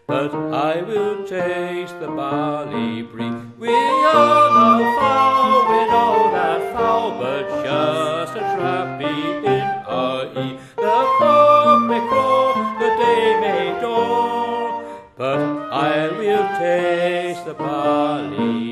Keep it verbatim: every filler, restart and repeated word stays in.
but I will taste the barley breed. We are no foul, we know that foul, but just a trap be in our ear. The cock may crow, the day may dawn, but I will taste the barley